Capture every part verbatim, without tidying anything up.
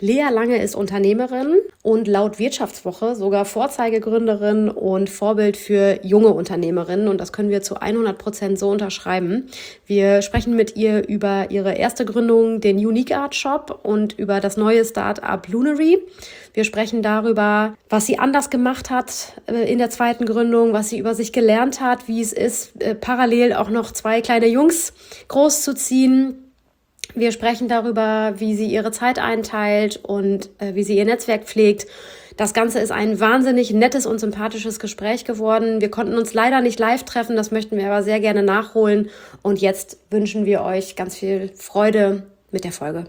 Lea Lange ist Unternehmerin und laut Wirtschaftswoche sogar Vorzeigegründerin und Vorbild für junge Unternehmerinnen. Und das können wir zu hundert Prozent so unterschreiben. Wir sprechen mit ihr über ihre erste Gründung, den Unique Art Shop, und über das neue Start-up Lunary. Wir sprechen darüber, was sie anders gemacht hat in der zweiten Gründung, was sie über sich gelernt hat, wie es ist, parallel auch noch zwei kleine Jungs großzuziehen. Wir sprechen darüber, wie sie ihre Zeit einteilt und äh, wie sie ihr Netzwerk pflegt. Das Ganze ist ein wahnsinnig nettes und sympathisches Gespräch geworden. Wir konnten uns leider nicht live treffen, das möchten wir aber sehr gerne nachholen. Und jetzt wünschen wir euch ganz viel Freude mit der Folge.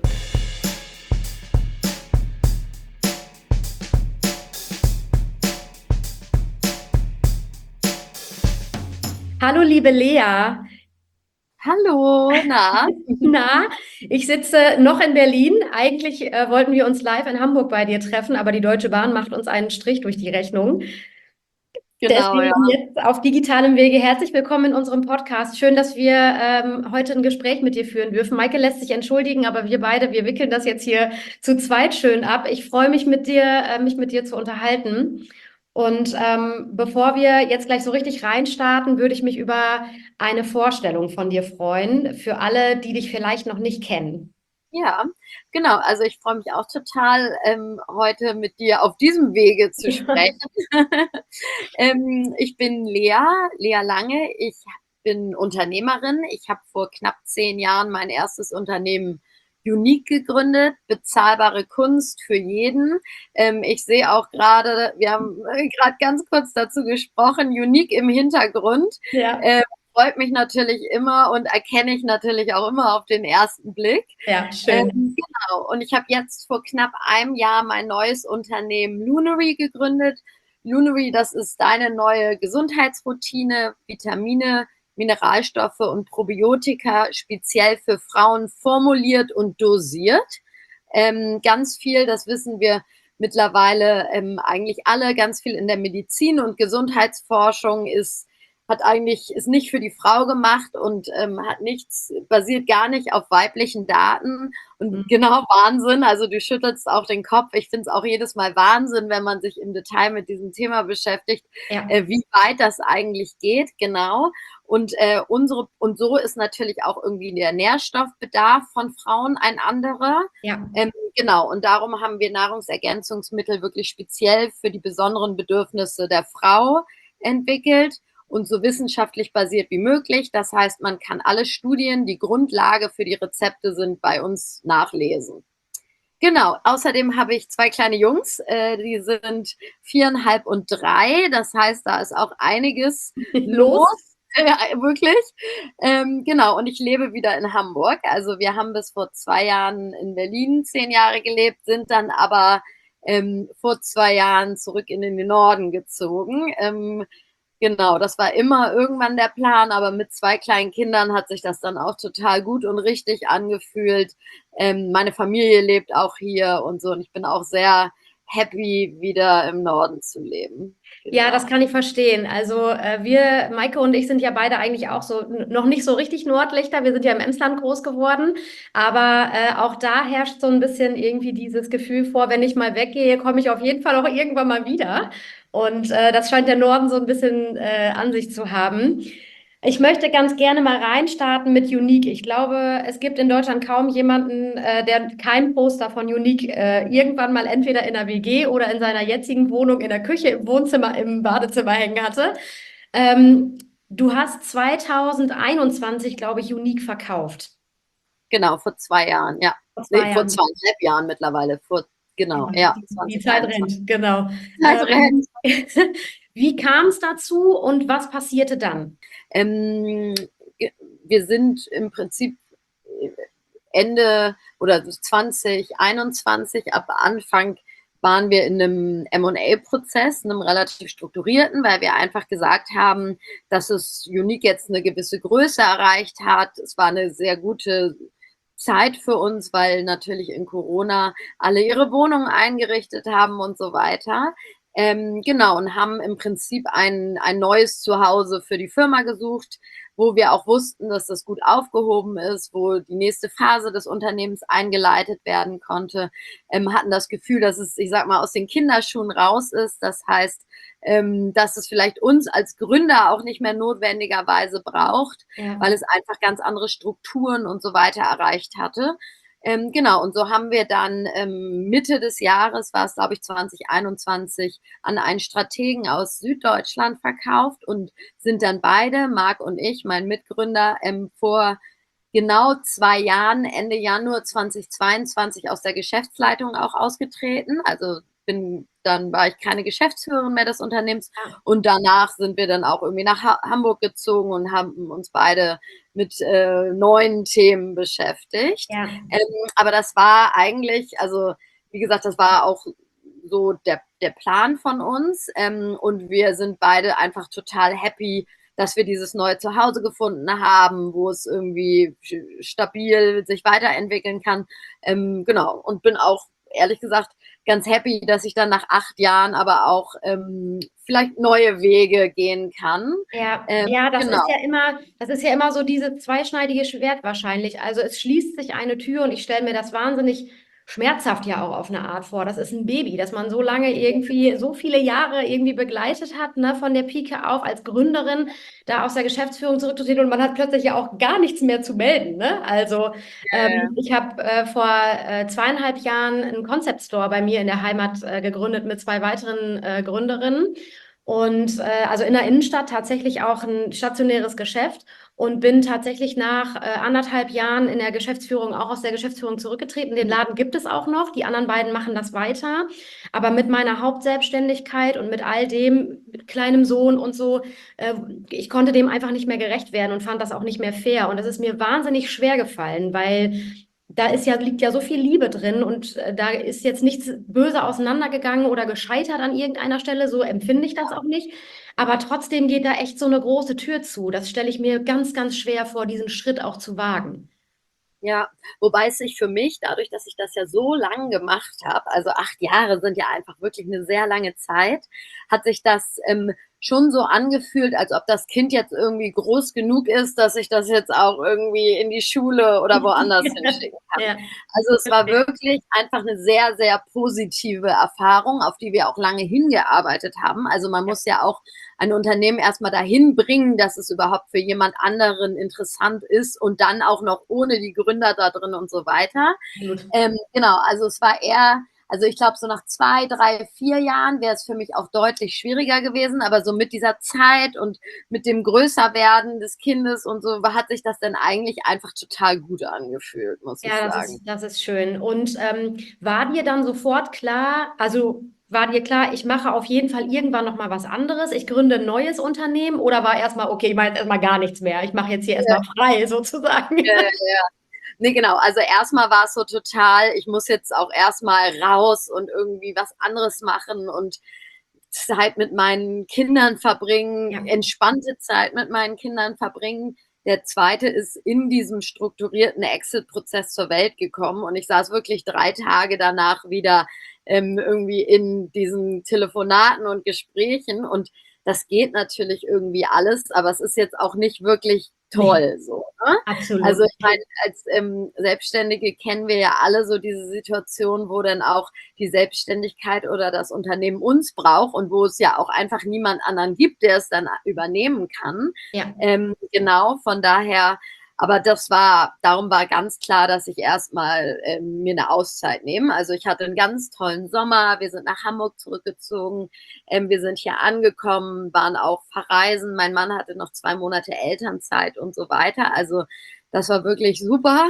Hallo, liebe Lea. Hallo, na? Na, ich sitze noch in Berlin. Eigentlich äh, wollten wir uns live in Hamburg bei dir treffen, aber die Deutsche Bahn macht uns einen Strich durch die Rechnung. Genau, ja. Deswegen jetzt auf digitalem Wege herzlich willkommen in unserem Podcast. Schön, dass wir ähm, heute ein Gespräch mit dir führen dürfen. Maike lässt sich entschuldigen, aber wir beide, wir wickeln das jetzt hier zu zweit schön ab. Ich freue mich mit dir, äh, mich mit dir zu unterhalten. Und ähm, bevor wir jetzt gleich so richtig reinstarten, würde ich mich über eine Vorstellung von dir freuen, für alle, die dich vielleicht noch nicht kennen. Ja, genau. Also ich freue mich auch total, ähm, heute mit dir auf diesem Wege zu sprechen. ähm, ich bin Lea, Lea Lange. Ich bin Unternehmerin. Ich habe vor knapp zehn Jahren mein erstes Unternehmen Unique gegründet, bezahlbare Kunst für jeden. Ähm, ich sehe auch gerade, wir haben gerade ganz kurz dazu gesprochen, Unique im Hintergrund. Ja. Ähm, freut mich natürlich immer und erkenne ich natürlich auch immer auf den ersten Blick. Ja, schön. Ähm, genau. Und ich habe jetzt vor knapp einem Jahr mein neues Unternehmen Lunary gegründet. Lunary, das ist deine neue Gesundheitsroutine, Vitamine, Mineralstoffe und Probiotika speziell für Frauen formuliert und dosiert. Ähm, ganz viel, das wissen wir mittlerweile ähm, eigentlich alle, ganz viel in der Medizin und Gesundheitsforschung ist hat eigentlich, ist nicht für die Frau gemacht und ähm, hat nichts, basiert gar nicht auf weiblichen Daten. Und Mhm. genau, Wahnsinn. Also du schüttelst auch den Kopf. Ich finde es auch jedes Mal Wahnsinn, wenn man sich im Detail mit diesem Thema beschäftigt, Ja. äh, wie weit das eigentlich geht, genau. Und äh, unsere, und so ist natürlich auch irgendwie der Nährstoffbedarf von Frauen ein anderer. Ja. Ähm, genau, und darum haben wir Nahrungsergänzungsmittel wirklich speziell für die besonderen Bedürfnisse der Frau entwickelt und so wissenschaftlich basiert wie möglich. Das heißt, man kann alle Studien, die Grundlage für die Rezepte sind, bei uns nachlesen. Genau, außerdem habe ich zwei kleine Jungs, äh, die sind viereinhalb und drei. Das heißt, da ist auch einiges los. Ja, wirklich. Ähm, genau, und ich lebe wieder in Hamburg. Also wir haben bis vor zwei Jahren in Berlin zehn Jahre gelebt, sind dann aber ähm, vor zwei Jahren zurück in den Norden gezogen. Ähm, Genau, das war immer irgendwann der Plan, aber mit zwei kleinen Kindern hat sich das dann auch total gut und richtig angefühlt. Ähm, meine Familie lebt auch hier und so und ich bin auch sehr happy, wieder im Norden zu leben. Ja, das Genau. kann ich verstehen. Also äh, wir, Maike und ich, sind ja beide eigentlich auch so n- noch nicht so richtig Nordlichter. Wir sind ja im Emsland groß geworden, aber äh, auch da herrscht so ein bisschen irgendwie dieses Gefühl vor, wenn ich mal weggehe, komme ich auf jeden Fall auch irgendwann mal wieder. Und äh, das scheint der Norden so ein bisschen äh, an sich zu haben. Ich möchte ganz gerne mal reinstarten mit Unique. Ich glaube, es gibt in Deutschland kaum jemanden, äh, der kein Poster von Unique äh, irgendwann mal entweder in der W G oder in seiner jetzigen Wohnung in der Küche, im Wohnzimmer, im Badezimmer hängen hatte. Ähm, du hast zwanzig einundzwanzig, glaube ich, Unique verkauft. Genau, vor zwei Jahren, ja. Vor Nee, zwei vor Jahren. zweieinhalb Jahren mittlerweile. Vor, genau, Ja, ja, die, die Zeit zwanzig einundzwanzig. rennt, genau. Zeit Ähm, rennt. wie kam es dazu und was passierte dann? Ähm, wir sind im Prinzip Ende oder zwanzig einundzwanzig, ab Anfang waren wir in einem M und A-Prozess, einem relativ strukturierten, weil wir einfach gesagt haben, dass es Unique jetzt eine gewisse Größe erreicht hat. Es war eine sehr gute Zeit für uns, weil natürlich in Corona alle ihre Wohnungen eingerichtet haben und so weiter. Ähm, genau, und haben im Prinzip ein, ein neues Zuhause für die Firma gesucht, wo wir auch wussten, dass das gut aufgehoben ist, wo die nächste Phase des Unternehmens eingeleitet werden konnte, ähm, hatten das Gefühl, dass es, ich sag mal, aus den Kinderschuhen raus ist. Das heißt, ähm, dass es vielleicht uns als Gründer auch nicht mehr notwendigerweise braucht, Ja. weil es einfach ganz andere Strukturen und so weiter erreicht hatte. Ähm, genau, und so haben wir dann ähm, Mitte des Jahres, war es glaube ich zwanzig einundzwanzig, an einen Strategen aus Süddeutschland verkauft und sind dann beide, Marc und ich, mein Mitgründer, ähm, vor genau zwei Jahren, Ende Januar zweitausendzweiundzwanzig, aus der Geschäftsleitung auch ausgetreten. Also bin, dann war ich keine Geschäftsführerin mehr des Unternehmens Ja. und danach sind wir dann auch irgendwie nach ha Hamburg gezogen und haben uns beide mit äh, neuen Themen beschäftigt. Ja. Ähm, aber das war eigentlich, also wie gesagt, das war auch so der, der Plan von uns ähm, und wir sind beide einfach total happy, dass wir dieses neue Zuhause gefunden haben, wo es irgendwie stabil sich weiterentwickeln kann. Ähm, genau, und bin auch ehrlich gesagt ganz happy, dass ich dann nach acht Jahren aber auch ähm, vielleicht neue Wege gehen kann. Ja, Ähm, ja, das genau. ist ja immer, das ist ja immer so diese zweischneidige Schwert wahrscheinlich. Also es schließt sich eine Tür und ich stelle mir das wahnsinnig schmerzhaft ja auch auf eine Art vor. Das ist ein Baby, das man so lange irgendwie, so viele Jahre irgendwie begleitet hat, ne, von der Pike auf als Gründerin, da aus der Geschäftsführung zurückzutreten und man hat plötzlich ja auch gar nichts mehr zu melden, ne? Also Äh, ähm, ich habe äh, vor äh, zweieinhalb Jahren einen Concept Store bei mir in der Heimat äh, gegründet mit zwei weiteren äh, Gründerinnen. Und äh, also in der Innenstadt tatsächlich auch ein stationäres Geschäft und bin tatsächlich nach äh, anderthalb Jahren in der Geschäftsführung auch aus der Geschäftsführung zurückgetreten. Den Laden gibt es auch noch, die anderen beiden machen das weiter. Aber mit meiner Hauptselbstständigkeit und mit all dem, mit kleinem Sohn und so, äh, ich konnte dem einfach nicht mehr gerecht werden und fand das auch nicht mehr fair. Und das ist mir wahnsinnig schwer gefallen, weil da ist ja, liegt ja so viel Liebe drin und äh, da ist jetzt nichts böse auseinandergegangen oder gescheitert an irgendeiner Stelle, so empfinde ich das auch nicht. Aber trotzdem geht da echt so eine große Tür zu. Das stelle ich mir ganz, ganz schwer vor, diesen Schritt auch zu wagen. Ja, wobei es sich für mich, dadurch, dass ich das ja so lang gemacht habe, also acht Jahre sind ja einfach wirklich eine sehr lange Zeit, hat sich das ähm, schon so angefühlt, als ob das Kind jetzt irgendwie groß genug ist, dass ich das jetzt auch irgendwie in die Schule oder woanders hinschicken kann. Ja, Also es war wirklich einfach eine sehr, sehr positive Erfahrung, auf die wir auch lange hingearbeitet haben. Also man muss ja auch ein Unternehmen erstmal dahin bringen, dass es überhaupt für jemand anderen interessant ist und dann auch noch ohne die Gründer da drin und so weiter. absolut. Ähm, genau, also es war eher, also ich glaube, so nach zwei, drei, vier Jahren wäre es für mich auch deutlich schwieriger gewesen, aber so mit dieser Zeit und mit dem Größerwerden des Kindes und so hat sich das dann eigentlich einfach total gut angefühlt, muss ich Ja, das sagen. ist, das ist schön. Und ähm, war dir dann sofort klar, also war dir klar, ich mache auf jeden Fall irgendwann noch mal was anderes, ich gründe ein neues Unternehmen oder war erstmal, okay, ich mache jetzt erstmal gar nichts mehr, ich mache jetzt hier erstmal frei sozusagen? Ja, ja, ja. Nee, genau. Also erstmal war es so total, ich muss jetzt auch erstmal raus und irgendwie was anderes machen und Zeit mit meinen Kindern verbringen, Ja. entspannte Zeit mit meinen Kindern verbringen. Der zweite ist in diesem strukturierten Exit-Prozess zur Welt gekommen und ich saß wirklich drei Tage danach wieder ähm, irgendwie in diesen Telefonaten und Gesprächen und das geht natürlich irgendwie alles, aber es ist jetzt auch nicht wirklich Nee, toll so. Ne? absolut. Also ich meine, als ähm, Selbstständige kennen wir ja alle so diese Situation, wo dann auch die Selbstständigkeit oder das Unternehmen uns braucht und wo es ja auch einfach niemand anderen gibt, der es dann übernehmen kann. Ja. Ähm, genau, von daher, aber das war, darum war ganz klar, dass ich erstmal ähm, mir eine Auszeit nehme. Also ich hatte einen ganz tollen Sommer, wir sind nach Hamburg zurückgezogen, ähm, wir sind hier angekommen, waren auch verreisen. Mein Mann hatte noch zwei Monate Elternzeit und so weiter. Also das war wirklich super.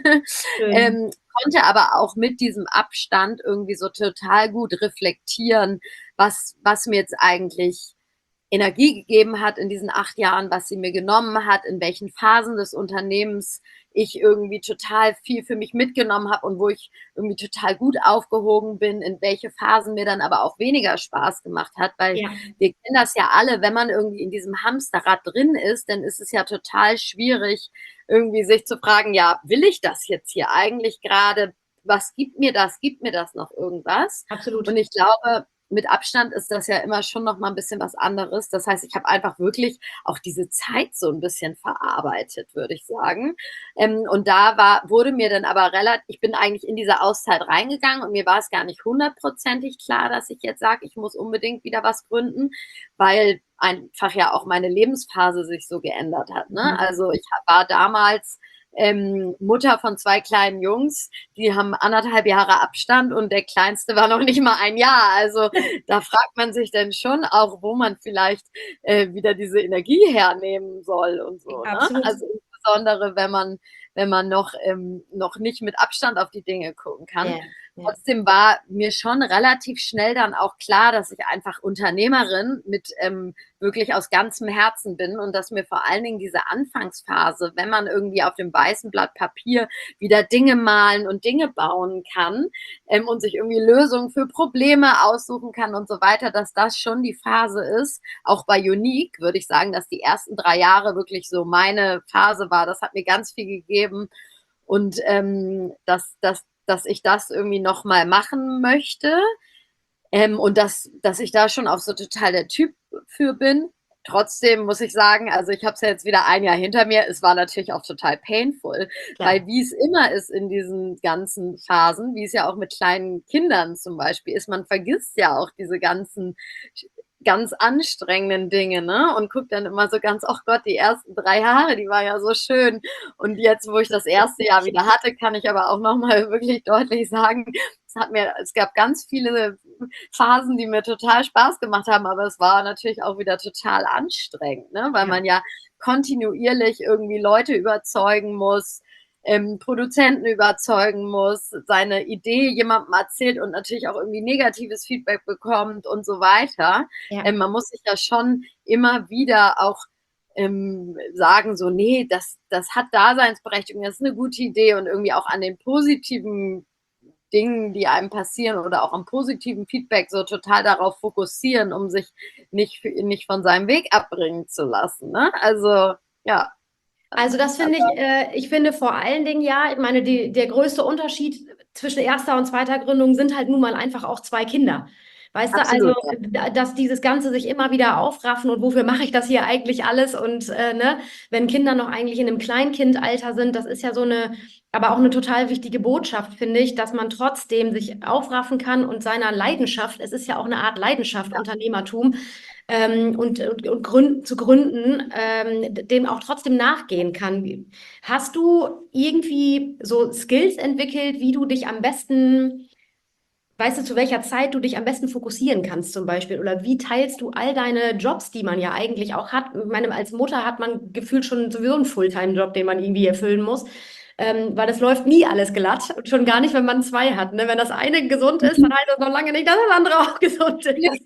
Schön. ähm, konnte aber auch mit diesem Abstand irgendwie so total gut reflektieren, was, was mir jetzt eigentlich Energie gegeben hat in diesen acht Jahren, was sie mir genommen hat, in welchen Phasen des Unternehmens ich irgendwie total viel für mich mitgenommen habe und wo ich irgendwie total gut aufgehoben bin, in welche Phasen mir dann aber auch weniger Spaß gemacht hat, weil Ja, wir kennen das ja alle, wenn man irgendwie in diesem Hamsterrad drin ist, dann ist es ja total schwierig, irgendwie sich zu fragen, ja, will ich das jetzt hier eigentlich gerade? Was gibt mir das? Gibt mir das noch irgendwas? absolut. Und ich glaube, mit Abstand ist das ja immer schon noch mal ein bisschen was anderes. Das heißt, ich habe einfach wirklich auch diese Zeit so ein bisschen verarbeitet, würde ich sagen. Ähm, und da war, wurde mir dann aber relativ, ich bin eigentlich in diese Auszeit reingegangen und mir war es gar nicht hundertprozentig klar, dass ich jetzt sage, ich muss unbedingt wieder was gründen, weil einfach ja auch meine Lebensphase sich so geändert hat. Ne? Mhm. Also ich war damals ähm, Mutter von zwei kleinen Jungs, die haben anderthalb Jahre Abstand und der Kleinste war noch nicht mal ein Jahr. Also da fragt man sich dann schon auch, wo man vielleicht äh, wieder diese Energie hernehmen soll und so. Ne? Absolut. Also insbesondere, wenn man, wenn man noch, ähm, noch nicht mit Abstand auf die Dinge gucken kann. Ja, ja. Trotzdem war mir schon relativ schnell dann auch klar, dass ich einfach Unternehmerin mit ähm, wirklich aus ganzem Herzen bin und dass mir vor allen Dingen diese Anfangsphase, wenn man irgendwie auf dem weißen Blatt Papier wieder Dinge malen und Dinge bauen kann ähm, und sich irgendwie Lösungen für Probleme aussuchen kann und so weiter, dass das schon die Phase ist. Auch bei Unique würde ich sagen, dass die ersten drei Jahre wirklich so meine Phase war. Das hat mir ganz viel gegeben und ähm, dass, dass, dass ich das irgendwie nochmal machen möchte. Ähm, und dass, dass ich da schon auch so total der Typ für bin. Trotzdem muss ich sagen, also ich habe es ja jetzt wieder ein Jahr hinter mir, es war natürlich auch total painful, Klar. weil wie es immer ist in diesen ganzen Phasen, wie es ja auch mit kleinen Kindern zum Beispiel ist, man vergisst ja auch diese ganzen ganz anstrengenden Dinge, ne? Und guckt dann immer so ganz, ach Gott, die ersten drei Jahre, die waren ja so schön. Und jetzt, wo ich das erste Jahr wieder hatte, kann ich aber auch nochmal wirklich deutlich sagen, es hat mir, es gab ganz viele Phasen, die mir total Spaß gemacht haben, aber es war natürlich auch wieder total anstrengend, ne? Weil Ja. man ja kontinuierlich irgendwie Leute überzeugen muss, ähm, Produzenten überzeugen muss, seine Idee jemandem erzählt und natürlich auch irgendwie negatives Feedback bekommt und so weiter. Ja. Ähm, man muss sich ja schon immer wieder auch ähm, sagen, so, nee, das, das hat Daseinsberechtigung, das ist eine gute Idee und irgendwie auch an den positiven Dingen, die einem passieren oder auch am positiven Feedback so total darauf fokussieren, um sich nicht, nicht von seinem Weg abbringen zu lassen. Ne? Also, ja. Also das finde ich, äh, ich finde vor allen Dingen ja, ich meine, die, der größte Unterschied zwischen erster und zweiter Gründung sind halt nun mal einfach auch zwei Kinder. Weißt du, also Absolut, ja. da- dass dieses Ganze sich immer wieder aufraffen und wofür mache ich das hier eigentlich alles und äh, ne, wenn Kinder noch eigentlich in einem Kleinkindalter sind, das ist ja so eine, aber auch eine total wichtige Botschaft, finde ich, dass man trotzdem sich aufraffen kann und seiner Leidenschaft, es ist ja auch eine Art Leidenschaft, Unternehmertum, ähm, und, und, und gründen, zu gründen, ähm, dem auch trotzdem nachgehen kann. Hast du irgendwie so Skills entwickelt, wie du dich am besten, weißt du, zu welcher Zeit du dich am besten fokussieren kannst zum Beispiel? Oder wie teilst du all deine Jobs, die man ja eigentlich auch hat? Ich meine, als Mutter hat man gefühlt schon sowieso einen Fulltime-Job, den man irgendwie erfüllen muss. Ähm, weil das läuft nie alles glatt. Und schon gar nicht, wenn man zwei hat. Ne? Wenn das eine gesund ist, dann heißt das noch lange nicht, dass das andere auch gesund ist.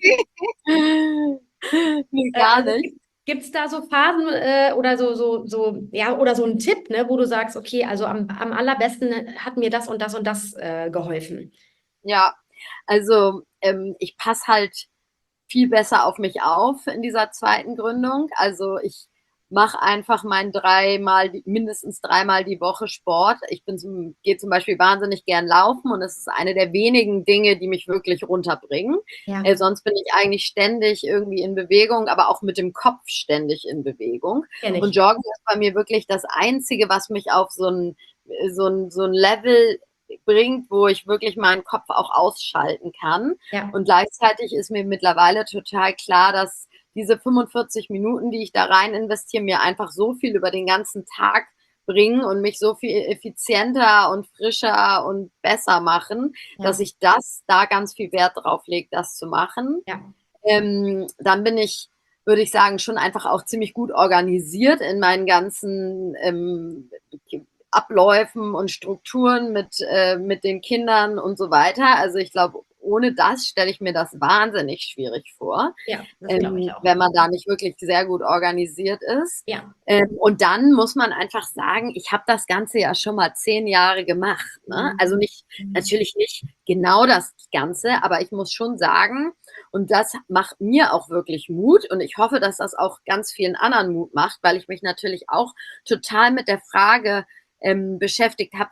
Nee, Äh, gar also nicht. gibt es da so Phasen äh, oder so, so, so, ja, oder so einen Tipp, ne, wo du sagst, okay, also am, am allerbesten hat mir das und das und das äh, geholfen. Ja, also ähm, ich passe halt viel besser auf mich auf in dieser zweiten Gründung. Also ich mache einfach mein dreimal, mindestens dreimal die Woche Sport. Ich bin zum, gehe zum Beispiel wahnsinnig gern laufen und es ist eine der wenigen Dinge, die mich wirklich runterbringen. Ja, Äh, sonst bin ich eigentlich ständig irgendwie in Bewegung, aber auch mit dem Kopf ständig in Bewegung. kenne Und ich. Joggen ist bei mir wirklich das Einzige, was mich auf so ein, so ein, so ein Level bringt, wo ich wirklich meinen Kopf auch ausschalten kann. Ja, Und gleichzeitig ist mir mittlerweile total klar, dass diese fünfundvierzig Minuten, die ich da rein investiere, mir einfach so viel über den ganzen Tag bringen und mich so viel effizienter und frischer und besser machen, dass ja, ich das da ganz viel Wert drauf lege, das zu machen. ja, Ähm, dann bin ich, würde ich sagen, schon einfach auch ziemlich gut organisiert in meinen ganzen ähm, Abläufen und Strukturen mit, äh, mit den Kindern und so weiter. Also ich glaube, ohne das stelle ich mir das wahnsinnig schwierig vor, ja, das glaube ich ähm, auch. wenn man da nicht wirklich sehr gut organisiert ist. Ja. Ähm, und dann muss man einfach sagen, ich habe das Ganze ja schon mal zehn Jahre gemacht. Ne? Also nicht, natürlich nicht genau das Ganze, aber ich muss schon sagen, und das macht mir auch wirklich Mut und ich hoffe, dass das auch ganz vielen anderen Mut macht, weil ich mich natürlich auch total mit der Frage ähm, beschäftigt habe, so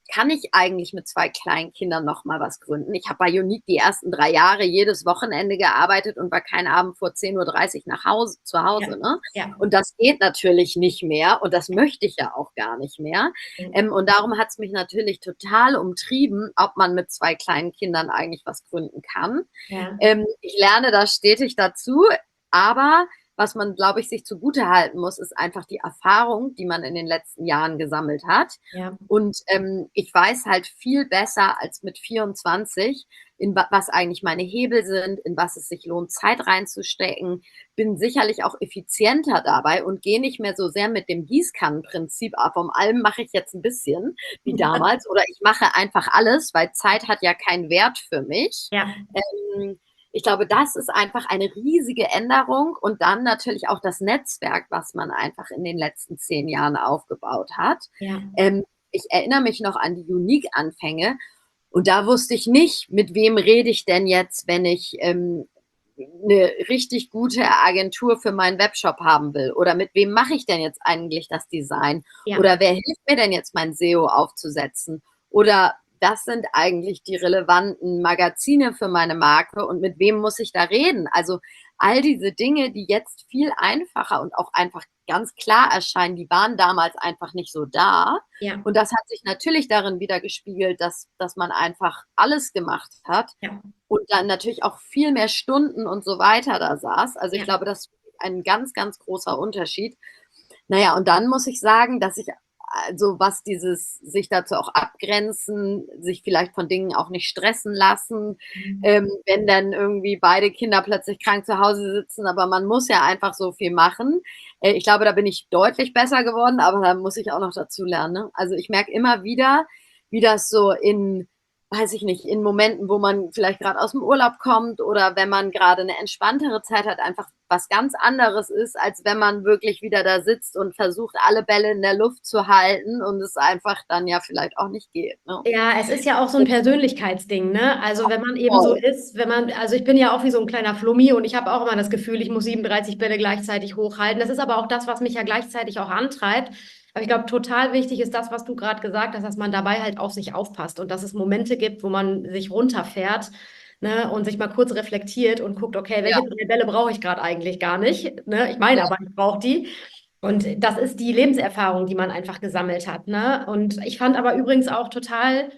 kann ich eigentlich mit zwei kleinen Kindern noch mal was gründen? Ich habe bei Unique die ersten drei Jahre jedes Wochenende gearbeitet und war keinen Abend vor zehn Uhr dreißig nach Hause, zu Hause. Ja. Ne? Ja. Und das geht natürlich nicht mehr und das möchte ich ja auch gar nicht mehr. Mhm. Ähm, und darum hat es mich natürlich total umtrieben, ob man mit zwei kleinen Kindern eigentlich was gründen kann. Ja. Ähm, ich lerne da stetig dazu, aber was man, glaube ich, sich zugute halten muss, ist einfach die Erfahrung, die man in den letzten Jahren gesammelt hat. Ja. Und ähm, ich weiß halt viel besser als mit vierundzwanzig, in wa- was eigentlich meine Hebel sind, in was es sich lohnt, Zeit reinzustecken, bin sicherlich auch effizienter dabei und gehe nicht mehr so sehr mit dem Gießkannenprinzip ab. Von allem mache ich jetzt ein bisschen wie damals oder ich mache einfach alles, weil Zeit hat ja keinen Wert für mich. Ja. Ähm, ich glaube, das ist einfach eine riesige Änderung und dann natürlich auch das Netzwerk, was man einfach in den letzten zehn Jahren aufgebaut hat. Ja. Ähm, ich erinnere mich noch an die Unique-Anfänge und da wusste ich nicht, mit wem rede ich denn jetzt, wenn ich ähm, eine richtig gute Agentur für meinen Webshop haben will oder mit wem mache ich denn jetzt eigentlich das Design Ja. oder wer hilft mir denn jetzt mein S E O aufzusetzen oder das sind eigentlich die relevanten Magazine für meine Marke und mit wem muss ich da reden? Also all diese Dinge, die jetzt viel einfacher und auch einfach ganz klar erscheinen, die waren damals einfach nicht so da. Ja. Und das hat sich natürlich darin wieder gespiegelt, dass, dass man einfach alles gemacht hat Ja. und dann natürlich auch viel mehr Stunden und so weiter da saß. Also ich Ja. glaube, das ist ein ganz, ganz großer Unterschied. Naja, und dann muss ich sagen, dass ich also was dieses sich dazu auch abgrenzen, sich vielleicht von Dingen auch nicht stressen lassen, Mhm. ähm, wenn dann irgendwie beide Kinder plötzlich krank zu Hause sitzen, aber man muss ja einfach so viel machen. Äh, ich glaube, da bin ich deutlich besser geworden, aber da muss ich auch noch dazu lernen. Ne? Also ich merke immer wieder, wie das so in, weiß ich nicht, in Momenten, wo man vielleicht gerade aus dem Urlaub kommt oder wenn man gerade eine entspanntere Zeit hat, einfach was ganz anderes ist, als wenn man wirklich wieder da sitzt und versucht, alle Bälle in der Luft zu halten und es einfach dann ja vielleicht auch nicht geht. Ne? Ja, es ist ja auch so ein Persönlichkeitsding, ne? Also wenn man eben so Voll. ist, wenn man, also ich bin ja auch wie so ein kleiner Flummi und ich habe auch immer das Gefühl, ich muss siebenunddreißig Bälle gleichzeitig hochhalten. Das ist aber auch das, was mich ja gleichzeitig auch antreibt. Aber ich glaube, total wichtig ist das, was du gerade gesagt hast, dass man dabei halt auf sich aufpasst und dass es Momente gibt, wo man sich runterfährt, ne? Und sich mal kurz reflektiert und guckt, okay, Ja, welche drei Bälle brauche ich gerade eigentlich gar nicht, ne? Ich meine ja, aber, ich brauche die. Und das ist die Lebenserfahrung, die man einfach gesammelt hat, ne? Und ich fand aber übrigens auch total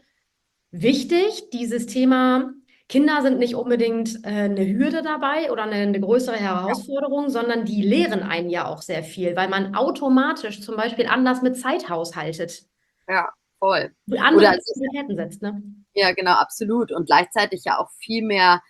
wichtig, dieses Thema, Kinder sind nicht unbedingt äh, eine Hürde dabei oder eine, eine größere Herausforderung, sondern die lehren einen ja auch sehr viel, weil man automatisch zum Beispiel anders mit Zeit haushaltet, ja, voll. andere Oder es ist, Prioritäten setzt, ne? ja, genau, absolut. Und gleichzeitig ja auch viel mehr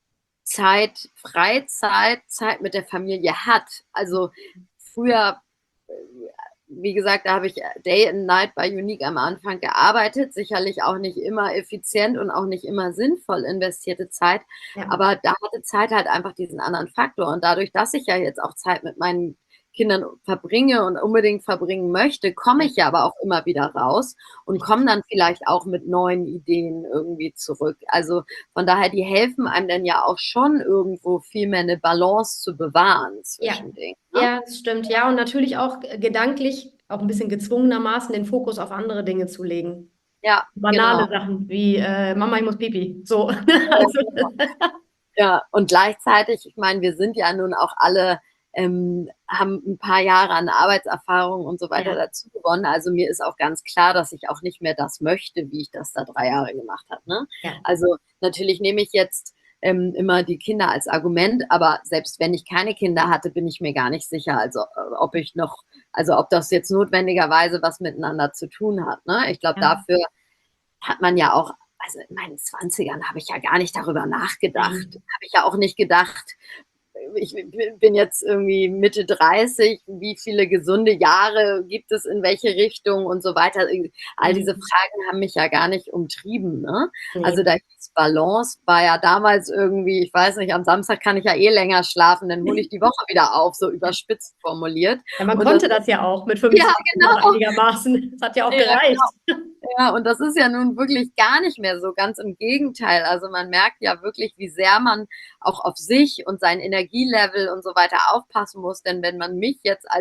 Zeit, Freizeit, Zeit mit der Familie hat. Also früher, äh, wie gesagt, da habe ich Day and Night bei Unique am Anfang gearbeitet, sicherlich auch nicht immer effizient und auch nicht immer sinnvoll investierte Zeit, Ja. aber da hatte Zeit halt einfach diesen anderen Faktor und dadurch, dass ich ja jetzt auch Zeit mit meinen Kindern verbringe und unbedingt verbringen möchte, komme ich ja aber auch immer wieder raus und komme dann vielleicht auch mit neuen Ideen irgendwie zurück. Also von daher, die helfen einem dann ja auch schon irgendwo viel mehr eine Balance zu bewahren Ja, zwischen Dingen. Ne? ja, das stimmt. Ja, und natürlich auch gedanklich, auch ein bisschen gezwungenermaßen den Fokus auf andere Dinge zu legen. Ja, Banale genau. Sachen wie äh, Mama, ich muss Pipi. So. Ja, Also, genau. Ja, und gleichzeitig, ich meine, wir sind ja nun auch alle, ähm, haben ein paar Jahre an Arbeitserfahrung und so weiter ja, dazu gewonnen. Also mir ist auch ganz klar, dass ich auch nicht mehr das möchte, wie ich das da drei Jahre gemacht habe. Ne? ja, Also natürlich nehme ich jetzt ähm, immer die Kinder als Argument, aber selbst wenn ich keine Kinder hatte, bin ich mir gar nicht sicher, also äh, ob ich noch, also ob das jetzt notwendigerweise was miteinander zu tun hat. Ne? Ich glaube, ja. dafür hat man ja auch, also in meinen Zwanzigern habe ich ja gar nicht darüber nachgedacht. Mhm. Habe ich ja auch nicht gedacht, ich bin jetzt irgendwie Mitte dreißig, wie viele gesunde Jahre gibt es in welche Richtung und so weiter. All diese Mhm. Fragen haben mich ja gar nicht umtrieben. Ne? Nee. Also da hieß Balance, war ja damals irgendwie, ich weiß nicht, am Samstag kann ich ja eh länger schlafen, dann hole ich die Woche wieder auf, so überspitzt formuliert. Ja, man Und konnte das, das ja auch mit ja, fünfundzwanzig noch genau. einigermaßen. Das hat ja auch Ja, gereicht. ja, und das ist ja nun wirklich gar nicht mehr so, ganz im Gegenteil. Also man merkt ja wirklich, wie sehr man auch auf sich und sein Energielevel und so weiter aufpassen muss. Denn wenn man mich jetzt als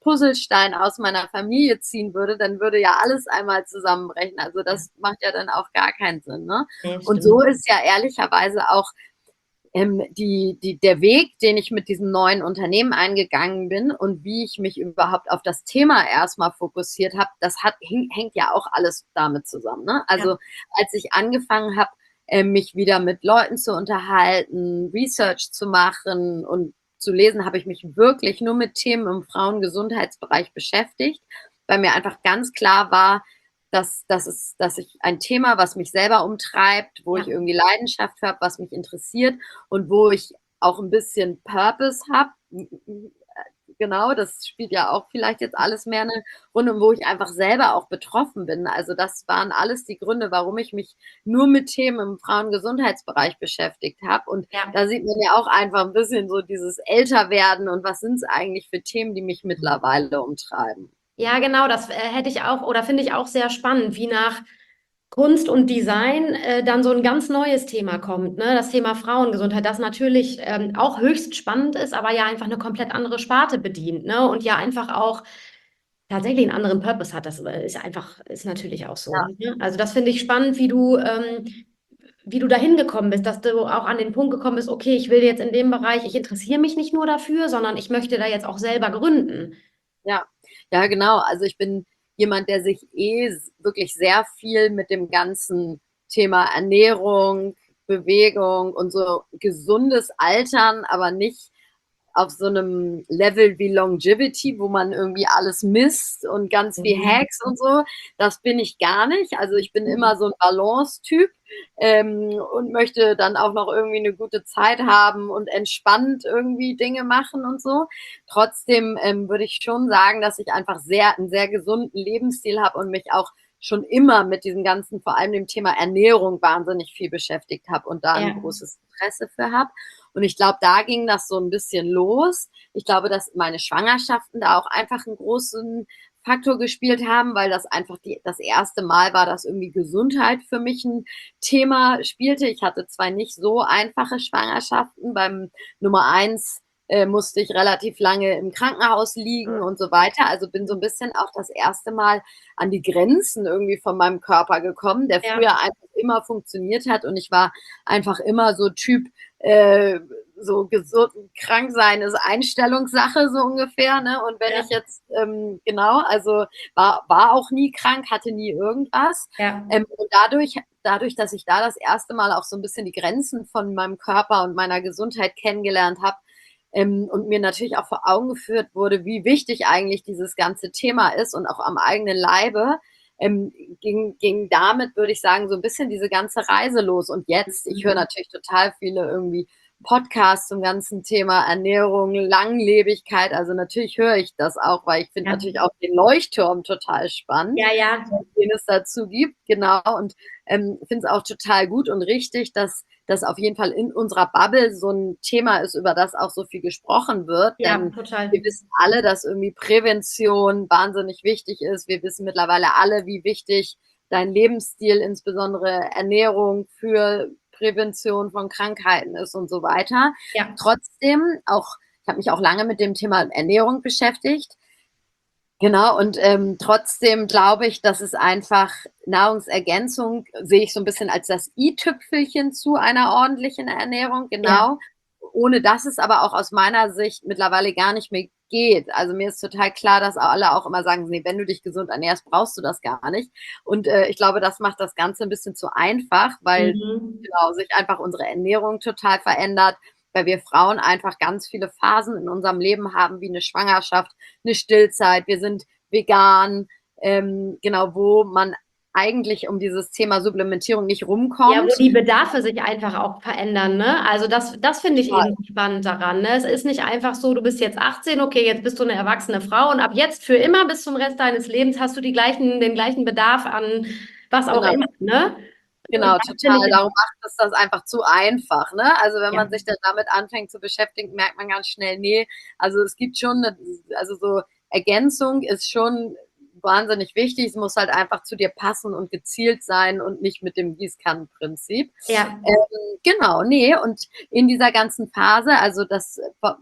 Puzzlestein aus meiner Familie ziehen würde, dann würde ja alles einmal zusammenbrechen. Also das macht ja dann auch gar keinen Sinn. Ne? Ja, und stimmt. so ist ja ehrlicherweise auch ähm, die, die, der Weg, den ich mit diesem neuen Unternehmen eingegangen bin und wie ich mich überhaupt auf das Thema erstmal fokussiert habe, das hat, hing, hängt ja auch alles damit zusammen. Ne? Also Ja. als ich angefangen habe, äh, mich wieder mit Leuten zu unterhalten, Research zu machen und zu lesen, habe ich mich wirklich nur mit Themen im Frauengesundheitsbereich beschäftigt, weil mir einfach ganz klar war, dass, dass, es, dass ich ein Thema, was mich selber umtreibt, wo Ja. ich irgendwie Leidenschaft habe, was mich interessiert und wo ich auch ein bisschen Purpose habe. Genau, das spielt ja auch vielleicht jetzt alles mehr eine Runde, wo ich einfach selber auch betroffen bin. Also das waren alles die Gründe, warum ich mich nur mit Themen im Frauengesundheitsbereich beschäftigt habe. Und Ja. da sieht man ja auch einfach ein bisschen so dieses Älterwerden und was sind es eigentlich für Themen, die mich mittlerweile umtreiben. Ja, genau, das äh, hätte ich auch oder finde ich auch sehr spannend, wie nach Kunst und Design äh, dann so ein ganz neues Thema kommt, ne? Das Thema Frauengesundheit, das natürlich ähm, auch höchst spannend ist, aber ja einfach eine komplett andere Sparte bedient, ne? Und ja einfach auch tatsächlich einen anderen Purpose hat. Das äh, ist einfach, ist natürlich auch so. Ja. Ne? Also das finde ich spannend, wie du, ähm, wie du dahin gekommen bist, dass du auch an den Punkt gekommen bist, okay, ich will jetzt in dem Bereich, ich interessiere mich nicht nur dafür, sondern ich möchte da jetzt auch selber gründen. Ja, ja, genau. Also ich bin jemand, der sich eh wirklich sehr viel mit dem ganzen Thema Ernährung, Bewegung und so gesundes Altern, aber nicht auf so einem Level wie Longevity, wo man irgendwie alles misst und ganz viel Mhm. Hacks und so. Das bin ich gar nicht. Also ich bin immer so ein Balance-Typ ähm, und möchte dann auch noch irgendwie eine gute Zeit haben und entspannt irgendwie Dinge machen und so. Trotzdem ähm, würde ich schon sagen, dass ich einfach sehr einen sehr gesunden Lebensstil habe und mich auch schon immer mit diesem ganzen, vor allem dem Thema Ernährung wahnsinnig viel beschäftigt habe und da ein Ja. großes Interesse für habe. Und ich glaube, da ging das so ein bisschen los. Ich glaube, dass meine Schwangerschaften da auch einfach einen großen Faktor gespielt haben, weil das einfach die, das erste Mal war, dass irgendwie Gesundheit für mich ein Thema spielte. Ich hatte zwei nicht so einfache Schwangerschaften. Beim Nummer eins äh, musste ich relativ lange im Krankenhaus liegen und so weiter. Also bin so ein bisschen auch das erste Mal an die Grenzen irgendwie von meinem Körper gekommen, der Ja. früher einfach immer funktioniert hat und ich war einfach immer so Typ, äh, so gesund, krank sein ist Einstellungssache so ungefähr, ne? Und wenn Ja. ich jetzt, ähm, genau, also war, war auch nie krank, hatte nie irgendwas. Ja. Ähm, und dadurch, dadurch, dass ich da das erste Mal auch so ein bisschen die Grenzen von meinem Körper und meiner Gesundheit kennengelernt habe, ähm, und mir natürlich auch vor Augen geführt wurde, wie wichtig eigentlich dieses ganze Thema ist und auch am eigenen Leibe, ähm, ging, ging damit, würde ich sagen, so ein bisschen diese ganze Reise los. Und jetzt, ich höre natürlich total viele irgendwie Podcasts zum ganzen Thema Ernährung, Langlebigkeit. Also natürlich höre ich das auch, weil ich finde Ja. natürlich auch den Leuchtturm total spannend, Ja, ja. den es dazu gibt. Genau. Und ähm, finde es auch total gut und richtig, dass das auf jeden Fall in unserer Bubble so ein Thema ist, über das auch so viel gesprochen wird. Ja, Denn total. wir wissen alle, dass irgendwie Prävention wahnsinnig wichtig ist. Wir wissen mittlerweile alle, wie wichtig dein Lebensstil, insbesondere Ernährung für Prävention von Krankheiten ist und so weiter. Ja. Trotzdem, auch, ich habe mich auch lange mit dem Thema Ernährung beschäftigt. Genau, und ähm, trotzdem glaube ich, dass es einfach Nahrungsergänzung sehe ich so ein bisschen als das i-Tüpfelchen zu einer ordentlichen Ernährung, genau. Ja. Ohne dass es aber auch aus meiner Sicht mittlerweile gar nicht mehr geht. Also mir ist total klar, dass alle auch immer sagen, nee, wenn du dich gesund ernährst, brauchst du das gar nicht. Und äh, ich glaube, das macht das Ganze ein bisschen zu einfach, weil Mhm. genau, sich einfach unsere Ernährung total verändert, weil wir Frauen einfach ganz viele Phasen in unserem Leben haben, wie eine Schwangerschaft, eine Stillzeit, wir sind vegan, ähm, genau, wo man eigentlich um dieses Thema Supplementierung nicht rumkommt. Ja, wo die Bedarfe sich einfach auch verändern, ne? Also das, das finde ich Total. eben spannend daran, ne? Es ist nicht einfach so, du bist jetzt achtzehn, okay, jetzt bist du eine erwachsene Frau und ab jetzt für immer bis zum Rest deines Lebens hast du die gleichen, den gleichen Bedarf an was auch Genau. immer, ne? Genau, Und das finde total. ich, Darum macht es das einfach zu einfach, ne? Also wenn ja, man sich dann damit anfängt zu beschäftigen, merkt man ganz schnell, nee, also es gibt schon, eine, also so Ergänzung ist schon wahnsinnig wichtig. Es muss halt einfach zu dir passen und gezielt sein und nicht mit dem Gießkannenprinzip. ja, Ähm, genau, nee, und in dieser ganzen Phase, also das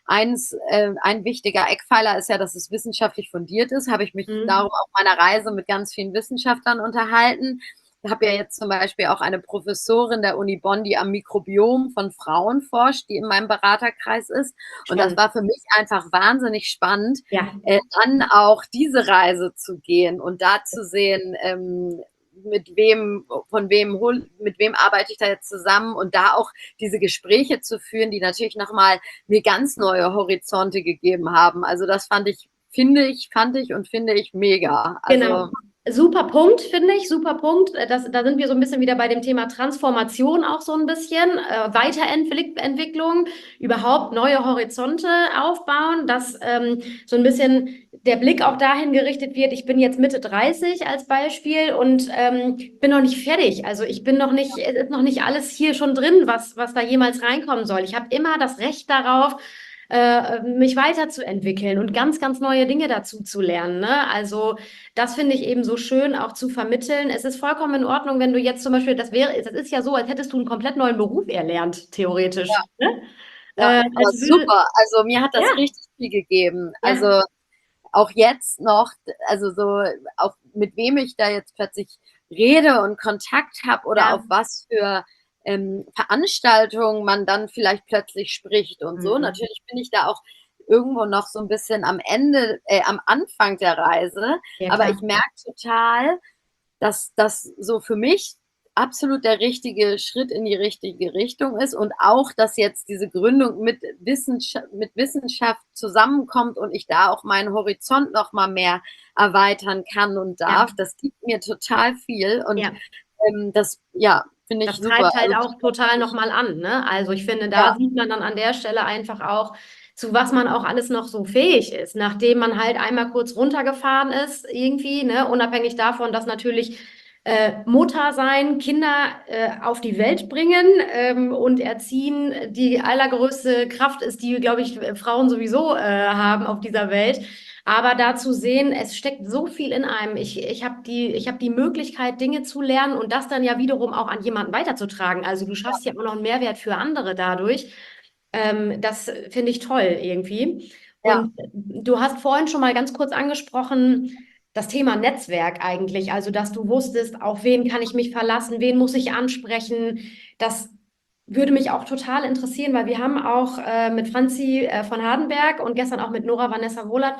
eins, äh, ein wichtiger Eckpfeiler ist ja, dass es wissenschaftlich fundiert ist. Habe ich mich Mhm. darum auf meiner Reise mit ganz vielen Wissenschaftlern unterhalten. Ich habe ja jetzt zum Beispiel auch eine Professorin der Uni Bonn, die am Mikrobiom von Frauen forscht, die in meinem Beraterkreis ist. Und das Spannend. war für mich einfach wahnsinnig spannend, Ja. äh, dann auch diese Reise zu gehen und da zu sehen, ähm, mit wem, von wem, mit wem arbeite ich da jetzt zusammen und da auch diese Gespräche zu führen, die natürlich nochmal mir ganz neue Horizonte gegeben haben. Also das fand ich, finde ich, fand ich und finde ich mega. Also Genau. Super Punkt, finde ich, super Punkt. Das, da sind wir so ein bisschen wieder bei dem Thema Transformation auch so ein bisschen, äh, Weiterentwicklung, überhaupt neue Horizonte aufbauen, dass ähm, so ein bisschen der Blick auch dahin gerichtet wird, ich bin jetzt Mitte dreißig als Beispiel und ähm, bin noch nicht fertig. Also ich bin noch nicht, es ist noch nicht alles hier schon drin, was, was da jemals reinkommen soll. Ich habe immer das Recht darauf, äh, mich weiterzuentwickeln und ganz, ganz neue Dinge dazu zu lernen. Ne? Also das finde ich eben so schön auch zu vermitteln. Es ist vollkommen in Ordnung, wenn du jetzt zum Beispiel, das wäre, das ist ja so, als hättest du einen komplett neuen Beruf erlernt, theoretisch. Ne? ja, Äh, aber als würde, super. Also mir hat das ja, richtig viel gegeben. ja, Also auch jetzt noch, also so, auch mit wem ich da jetzt plötzlich rede und Kontakt habe oder ja. auf was für ähm, Veranstaltungen man dann vielleicht plötzlich spricht und so. Mhm. Natürlich bin ich da auch irgendwo noch so ein bisschen am Ende, äh, am Anfang der Reise, Ja, aber klar. ich merke total, dass das so für mich absolut der richtige Schritt in die richtige Richtung ist und auch, dass jetzt diese Gründung mit Wissenschaft, mit Wissenschaft zusammenkommt und ich da auch meinen Horizont noch mal mehr erweitern kann und Ja, darf, das gibt mir total viel und ja. ähm, das, ja, finde ich Das super. treibt halt Also, auch total nochmal an, ne? Also ich finde, da ja, sieht man dann an der Stelle einfach auch, zu was man auch alles noch so fähig ist, nachdem man halt einmal kurz runtergefahren ist, irgendwie, ne? Unabhängig davon, dass natürlich äh, Mutter sein, Kinder äh, auf die Welt bringen ähm, und erziehen die allergrößte Kraft ist, die, glaube ich, Frauen sowieso äh, haben auf dieser Welt. Aber da zu sehen, es steckt so viel in einem. Ich, ich habe die, ich hab die Möglichkeit, Dinge zu lernen und das dann ja wiederum auch an jemanden weiterzutragen. Also du schaffst ja auch noch einen Mehrwert für andere dadurch. Ähm, das finde ich toll irgendwie. ja, Und du hast vorhin schon mal ganz kurz angesprochen, das Thema Netzwerk eigentlich. Also, dass du wusstest, auf wen kann ich mich verlassen, wen muss ich ansprechen. Das würde mich auch total interessieren, weil wir haben auch äh, mit Franzi äh, von Hardenberg und gestern auch mit Nora Vanessa Wohlert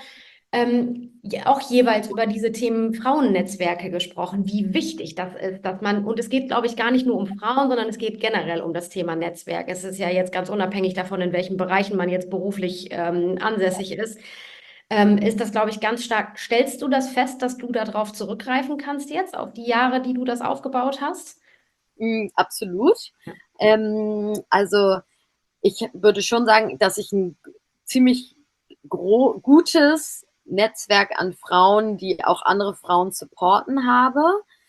ähm, ja, auch jeweils über diese Themen Frauennetzwerke gesprochen, wie wichtig das ist, dass man, und es geht, glaube ich, gar nicht nur um Frauen, sondern es geht generell um das Thema Netzwerk. Es ist ja jetzt ganz unabhängig davon, in welchen Bereichen man jetzt beruflich ähm, ansässig ist, ähm, ist das, glaube ich, ganz stark. Stellst du das fest, dass du darauf zurückgreifen kannst jetzt, auf die Jahre, die du das aufgebaut hast? mh, absolut. Ja. Ähm, also ich würde schon sagen, dass ich ein ziemlich gro gutes Netzwerk an Frauen, die auch andere Frauen supporten habe.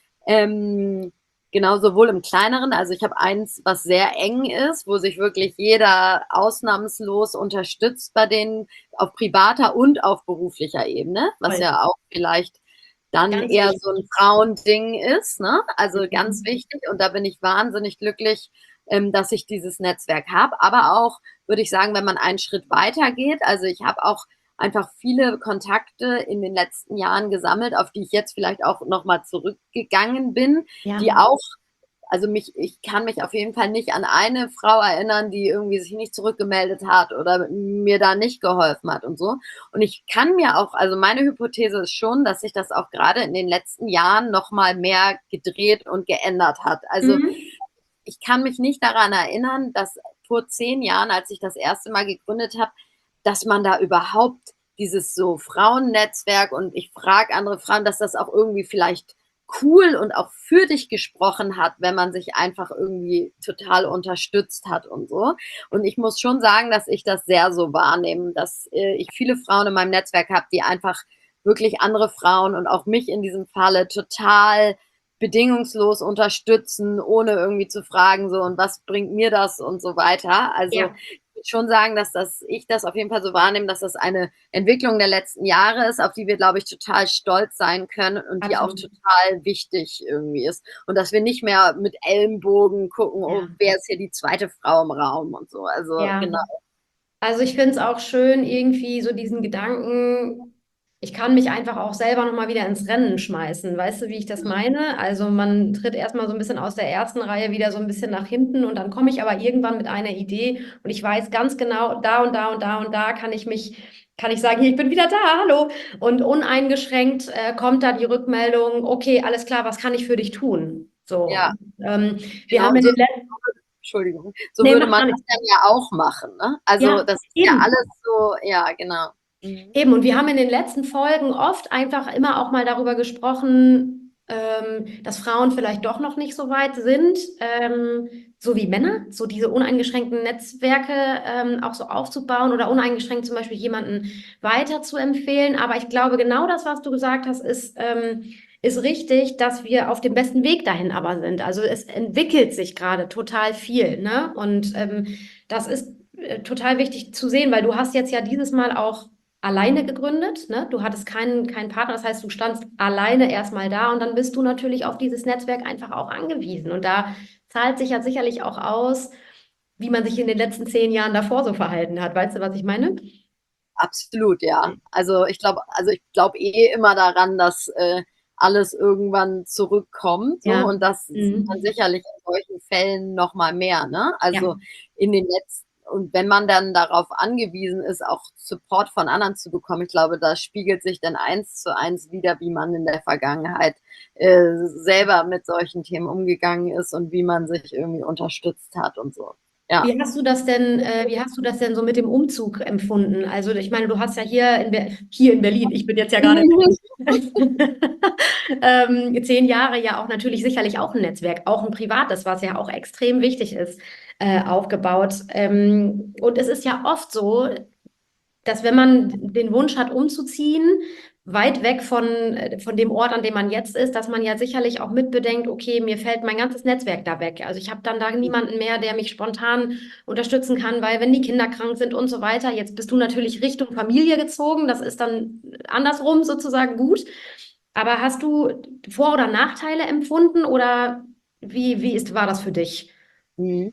Ähm, genau, sowohl im Kleineren, also ich habe eins, was sehr eng ist, wo sich wirklich jeder ausnahmslos unterstützt bei denen auf privater und auf beruflicher Ebene, was Toll. ja auch vielleicht dann Ganz eher wichtig. so ein Frauending ist, ne? Also ganz Mhm. wichtig und da bin ich wahnsinnig glücklich, ähm, dass ich dieses Netzwerk habe. Aber auch, würde ich sagen, wenn man einen Schritt weiter geht, also ich habe auch einfach viele Kontakte in den letzten Jahren gesammelt, auf die ich jetzt vielleicht auch nochmal zurückgegangen bin, Ja. die auch, also mich, ich kann mich auf jeden Fall nicht an eine Frau erinnern, die irgendwie sich nicht zurückgemeldet hat oder mir da nicht geholfen hat und so. Und ich kann mir auch, also meine Hypothese ist schon, dass sich das auch gerade in den letzten Jahren nochmal mehr gedreht und geändert hat. Also Mhm. ich kann mich nicht daran erinnern, dass vor zehn Jahren, als ich das erste Mal gegründet habe, dass man da überhaupt dieses so Frauennetzwerk und ich frage andere Frauen, dass das auch irgendwie vielleicht cool und auch für dich gesprochen hat, wenn man sich einfach irgendwie total unterstützt hat und so. Und ich muss schon sagen, dass ich das sehr so wahrnehme, dass äh, ich viele Frauen in meinem Netzwerk habe, die einfach wirklich andere Frauen und auch mich in diesem Falle total bedingungslos unterstützen, ohne irgendwie zu fragen, so und was bringt mir das und so weiter. Also Ja, ich würde schon sagen, dass das, ich das auf jeden Fall so wahrnehme, dass das eine Entwicklung der letzten Jahre ist, auf die wir, glaube ich, total stolz sein können und die auch absolut. total wichtig irgendwie ist. Und dass wir nicht mehr mit Ellenbogen gucken, oh, Ja. wer ist hier die zweite Frau im Raum und so. Also Ja. genau. Also ich finde es auch schön, irgendwie so diesen Gedanken, ich kann mich einfach auch selber nochmal wieder ins Rennen schmeißen. Weißt du, wie ich das meine? Also man tritt erstmal so ein bisschen aus der ersten Reihe wieder so ein bisschen nach hinten und dann komme ich aber irgendwann mit einer Idee und ich weiß ganz genau, da und da und da und da kann ich mich, kann ich sagen, hier, ich bin wieder da, hallo. Und uneingeschränkt äh, kommt da die Rückmeldung, okay, alles klar, was kann ich für dich tun? So, Ja, ähm, wir genau. haben Und in so, den letzten, Entschuldigung, so nee, würde mach man gar das nichts. dann ja auch machen, ne? Also Ja, das ist ja eben. alles so, ja, genau. Mhm. Eben, und wir haben in den letzten Folgen oft einfach immer auch mal darüber gesprochen, ähm, dass Frauen vielleicht doch noch nicht so weit sind, ähm, so wie Männer, so diese uneingeschränkten Netzwerke ähm, auch so aufzubauen oder uneingeschränkt zum Beispiel jemanden weiter zu empfehlen. Aber ich glaube, genau das, was du gesagt hast, ist, ähm, ist richtig, dass wir auf dem besten Weg dahin aber sind. Also es entwickelt sich gerade total viel, ne? Und ähm, das ist äh, total wichtig zu sehen, weil du hast jetzt ja dieses Mal auch alleine gegründet, ne? Du hattest keinen, keinen Partner, das heißt, du standst alleine erstmal da und dann bist du natürlich auf dieses Netzwerk einfach auch angewiesen. Und da zahlt sich ja sicherlich auch aus, wie man sich in den letzten zehn Jahren davor so verhalten hat. Weißt du, was ich meine? Absolut, ja. Also ich glaube, also ich glaube eh immer daran, dass äh, alles irgendwann zurückkommt, so, Ja. und das sieht man Mhm. sicherlich in solchen Fällen noch mal mehr, ne? Ja. Also in den letzten, und wenn man dann darauf angewiesen ist, auch Support von anderen zu bekommen, ich glaube, da spiegelt sich dann eins zu eins wieder, wie man in der Vergangenheit äh, selber mit solchen Themen umgegangen ist und wie man sich irgendwie unterstützt hat und so. Ja. Wie hast du das denn, äh, wie hast du das denn so mit dem Umzug empfunden? Also ich meine, du hast ja hier in, Ber hier in Berlin, ich bin jetzt ja gerade in Berlin, ähm, zehn Jahre ja auch natürlich sicherlich auch ein Netzwerk, auch ein privates, was ja auch extrem wichtig ist, äh, aufgebaut. Ähm, und es ist ja oft so, dass wenn man den Wunsch hat, umzuziehen, weit weg von, äh, von dem Ort, an dem man jetzt ist, dass man ja sicherlich auch mitbedenkt, okay, mir fällt mein ganzes Netzwerk da weg. Also ich habe dann da niemanden mehr, der mich spontan unterstützen kann, weil wenn die Kinder krank sind und so weiter, jetzt bist du natürlich Richtung Familie gezogen, das ist dann andersrum sozusagen gut. Aber hast du Vor- oder Nachteile empfunden oder wie, wie ist, war das für dich? Mhm.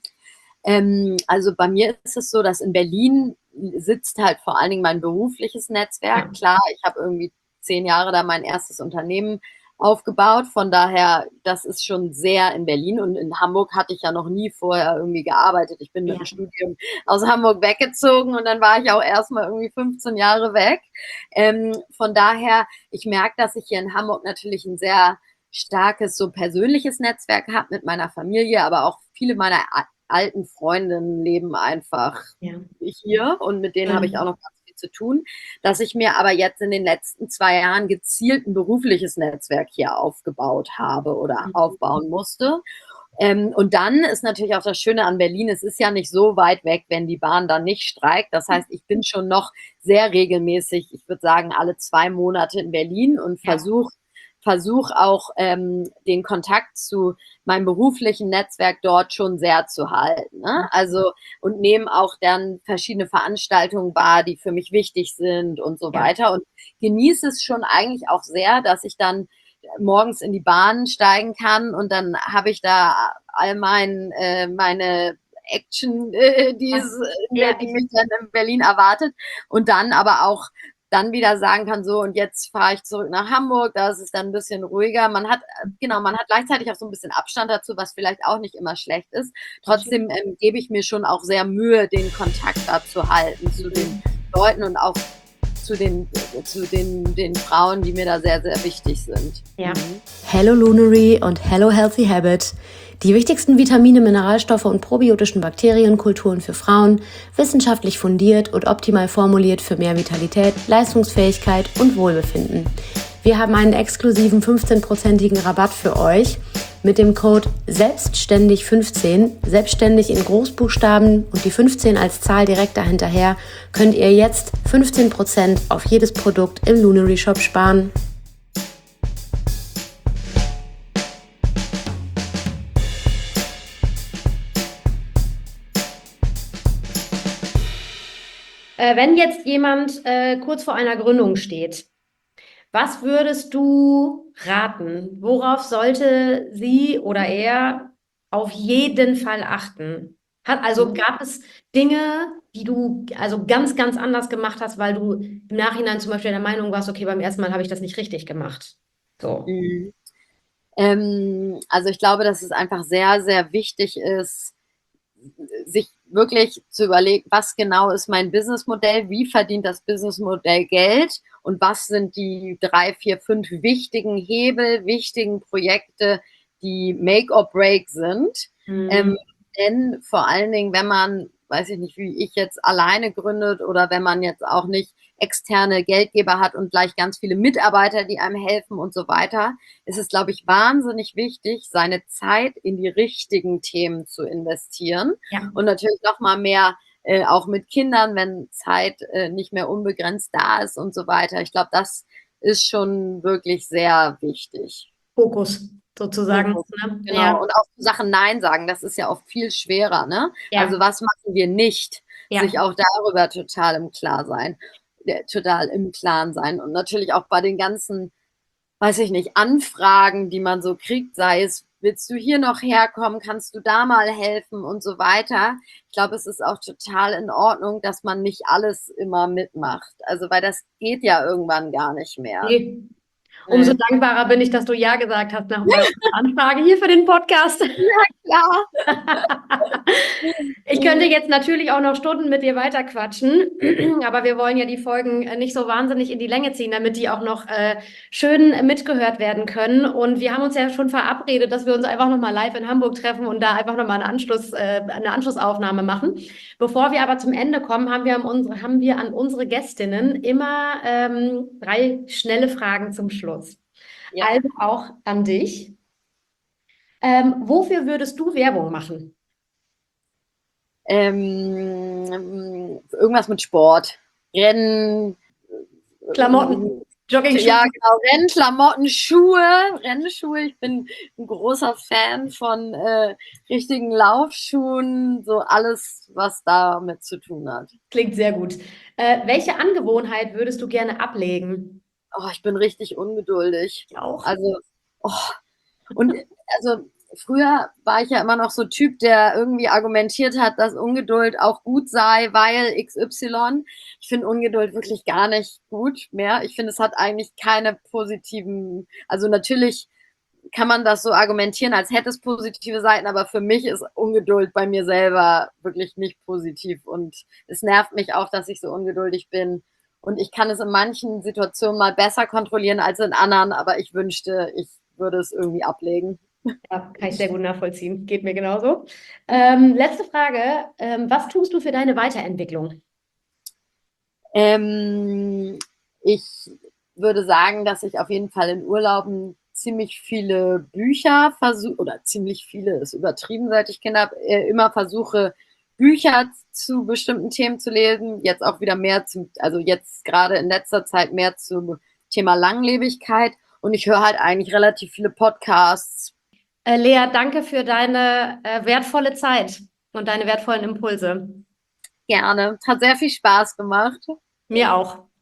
Ähm, also bei mir ist es so, dass in Berlin sitzt halt vor allen Dingen mein berufliches Netzwerk. Ja, Klar, ich habe irgendwie zehn Jahre da mein erstes Unternehmen aufgebaut. Von daher, das ist schon sehr in Berlin. Und in Hamburg hatte ich ja noch nie vorher irgendwie gearbeitet. Ich bin mit dem ja, Studium aus Hamburg weggezogen und dann war ich auch erstmal irgendwie fünfzehn Jahre weg. Ähm, von daher, ich merke, dass ich hier in Hamburg natürlich ein sehr starkes so persönliches Netzwerk habe mit meiner Familie, aber auch viele meiner alten Freundinnen leben einfach ja. hier und mit denen habe ich auch Mhm. noch ganz viel zu tun, dass ich mir aber jetzt in den letzten zwei Jahren gezielt ein berufliches Netzwerk hier aufgebaut habe oder aufbauen musste. Ähm, und dann ist natürlich auch das Schöne an Berlin, es ist ja nicht so weit weg, wenn die Bahn dann nicht streikt. Das heißt, ich bin schon noch sehr regelmäßig, ich würde sagen, alle zwei Monate in Berlin und Ja, versuche versuch auch ähm, den Kontakt zu meinem beruflichen Netzwerk dort schon sehr zu halten. Ne? Also und nehme auch dann verschiedene Veranstaltungen wahr, die für mich wichtig sind und so ja. weiter. Und genieße es schon eigentlich auch sehr, dass ich dann morgens in die Bahn steigen kann und dann habe ich da all mein, äh, meine Action, äh, die, Das, ist, ja, die mich dann in Berlin erwartet und dann aber auch dann wieder sagen kann, so und jetzt fahre ich zurück nach Hamburg, da ist es dann ein bisschen ruhiger. Man hat, genau, man hat gleichzeitig auch so ein bisschen Abstand dazu, was vielleicht auch nicht immer schlecht ist. Trotzdem ähm, gebe ich mir schon auch sehr Mühe, den Kontakt da zu halten zu den Leuten und auch zu den, zu den, den Frauen, die mir da sehr, sehr wichtig sind. ja. Mhm. Hello Lunary und Hello Healthy Habit. Die wichtigsten Vitamine, Mineralstoffe und probiotischen Bakterienkulturen für Frauen, wissenschaftlich fundiert und optimal formuliert für mehr Vitalität, Leistungsfähigkeit und Wohlbefinden. Wir haben einen exklusiven fünfzehn-prozentigen Rabatt für euch mit dem Code selbstständig fünfzehn, selbstständig in Großbuchstaben und die fünfzehn als Zahl direkt dahinterher, könnt ihr jetzt fünfzehn Prozent auf jedes Produkt im Lunary Shop sparen. Äh, wenn jetzt jemand äh, kurz vor einer Gründung steht, was würdest du raten? Worauf sollte sie oder er auf jeden Fall achten? Hat, also gab es Dinge, die du also ganz, ganz anders gemacht hast, weil du im Nachhinein zum Beispiel der Meinung warst, okay, beim ersten Mal habe ich das nicht richtig gemacht. So. Mhm. Ähm, also ich glaube, dass es einfach sehr, sehr wichtig ist, sich wirklich zu überlegen, was genau ist mein Businessmodell, wie verdient das Businessmodell Geld und was sind die drei, vier, fünf wichtigen Hebel, wichtigen Projekte, die Make or Break sind. Mhm. Ähm, denn vor allen Dingen, wenn man, weiß ich nicht, wie ich jetzt alleine gründet oder wenn man jetzt auch nicht externe Geldgeber hat und gleich ganz viele Mitarbeiter, die einem helfen und so weiter, ist es, glaube ich, wahnsinnig wichtig, seine Zeit in die richtigen Themen zu investieren. Ja. Und natürlich noch mal mehr äh, auch mit Kindern, wenn Zeit äh, nicht mehr unbegrenzt da ist und so weiter. Ich glaube, das ist schon wirklich sehr wichtig. Fokus sozusagen. Fokus. Ne? Genau. Ja. Und auch Sachen Nein sagen, das ist ja oft viel schwerer, ne? Ja. Also was machen wir nicht? Sich Ja. auch darüber total im Klar sein, äh, total im Klaren sein. Und natürlich auch bei den ganzen, weiß ich nicht, Anfragen, die man so kriegt, sei es, willst du hier noch herkommen, kannst du da mal helfen und so weiter. Ich glaube, es ist auch total in Ordnung, dass man nicht alles immer mitmacht. Also, weil das geht ja irgendwann gar nicht mehr. Nee. Umso Nee. dankbarer bin ich, dass du Ja gesagt hast nach meiner Anfrage hier für den Podcast. Ja. Ich könnte jetzt natürlich auch noch Stunden mit dir weiterquatschen, aber wir wollen ja die Folgen äh, nicht so wahnsinnig in die Länge ziehen, damit die auch noch äh, schön mitgehört werden können. Und wir haben uns ja schon verabredet, dass wir uns einfach nochmal live in Hamburg treffen und da einfach nochmal eine Anschluss, äh, eine Anschlussaufnahme machen. Bevor wir aber zum Ende kommen, haben wir, an unsere, haben wir an unsere Gästinnen immer ähm, drei schnelle Fragen zum Schluss. Ja. Also auch an dich. Ähm, wofür würdest du Werbung machen? Ähm, irgendwas mit Sport. Rennen. Klamotten, Jogging-Schuhe. Ja, genau. Rennen, Klamotten, Schuhe, Rennschuhe. Ich bin ein großer Fan von äh, richtigen Laufschuhen, so alles, was damit zu tun hat. Klingt sehr gut. Äh, welche Angewohnheit würdest du gerne ablegen? Oh, ich bin richtig ungeduldig. Ich auch. Also, oh, und also früher war ich ja immer noch so Typ, der irgendwie argumentiert hat, dass Ungeduld auch gut sei, weil X Y. Ich finde Ungeduld wirklich gar nicht gut mehr. Ich finde, es hat eigentlich keine positiven, also natürlich kann man das so argumentieren, als hätte es positive Seiten, aber für mich ist Ungeduld bei mir selber wirklich nicht positiv und es nervt mich auch, dass ich so ungeduldig bin. Und ich kann es in manchen Situationen mal besser kontrollieren als in anderen, aber ich wünschte, ich würde es irgendwie ablegen. Ja, kann ich sehr gut nachvollziehen. Geht mir genauso. Ähm, letzte Frage. Ähm, was tust du für deine Weiterentwicklung? Ähm, ich würde sagen, dass ich auf jeden Fall in Urlauben ziemlich viele Bücher versuche, oder ziemlich viele ist übertrieben, seit ich Kinder habe, äh, immer versuche, Bücher zu bestimmten Themen zu lesen. Jetzt auch wieder mehr zum, also jetzt gerade in letzter Zeit mehr zum Thema Langlebigkeit. Und ich höre halt eigentlich relativ viele Podcasts. Äh, Lea, danke für deine äh, wertvolle Zeit und deine wertvollen Impulse. Gerne. Hat sehr viel Spaß gemacht. Mir auch.